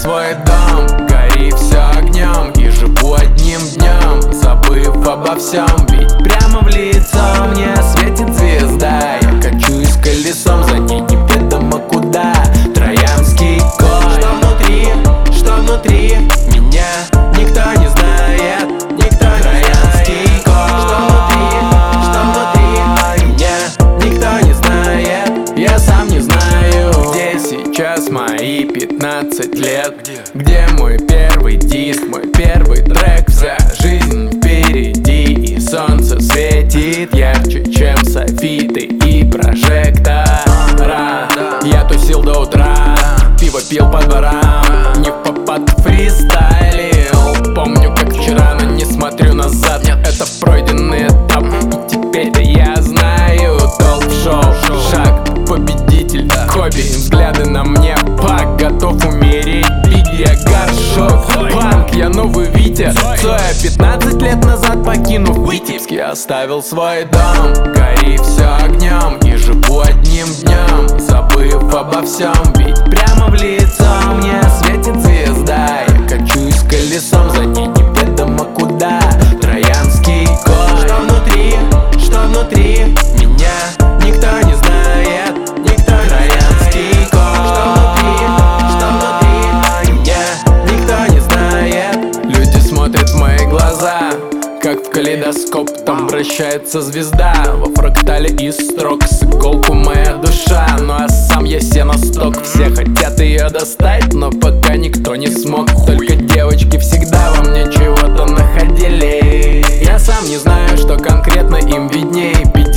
свой дом, гори все огнем и живу одним днем, забыв обо всем. Ведь прямо в лицо мне светит звезда. Я качусь колесом, за ней неведомо куда. Троянский конь. Что внутри меня никто не знает, никто Троянский конь. Что внутри меня никто не знает, я сам не знаю. Где сейчас мои 15 лет? Где мой первый диск, мой первый трек? Вся жизнь впереди, и солнце светит ярче, чем софиты и прожектора. Я тусил до утра, пиво пил по дворам, не в попад фристайлил. Помню, как вчера, но не смотрю назад. Это пройденный этап, и теперь-то я знаю толк в шоу. Шаг, победитель, хобби, взгляды на мне пак. Готов умереть, бить я горшок. Панк, я новый Витя Цоя, 15 лет назад покинув Витебск, я оставил свой дом, гори все огнем и живу одним днем, забыв обо всем. Ведь прямо в лицо мне светит звезда. Я качусь колесом, за ней неведомо куда. Троянский конь. Что внутри меня никто не знает, никто Троянский конь. Что внутри меня никто не знает. Люди смотрят в мои глаза, как в калейдоскоп, там вращается звезда. Во фрактале из строк с иголку моя душа. Ну а сам я сеносток. Все хотят ее достать, но пока никто не смог. Только девочки всегда во мне чего-то находили. Я сам не знаю, что конкретно им видней.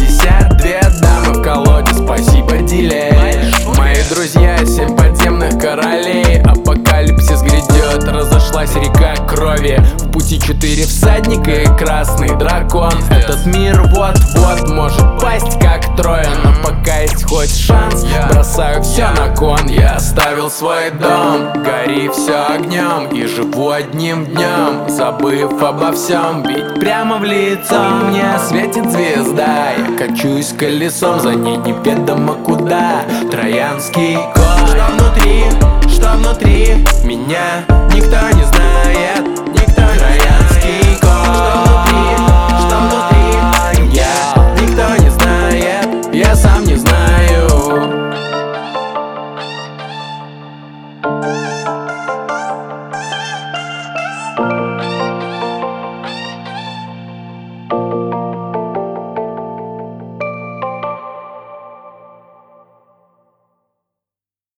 52 дамы в колоде, спасибо дилей. Мои друзья, 7 подземных королей. Апокалипсис грядет, разошлась река крови. В пути 4 всадника и красный дракон. Этот мир вот-вот может пасть как Троя, но пока есть хоть шанс, бросаю все на кон. Я оставил свой дом, гори все огнем и живу одним днем, забыв обо всем. Ведь прямо в лицо мне светит звезда. Я качусь колесом, за ней неведомо куда. Троянский конь. Что внутри меня никто не знает.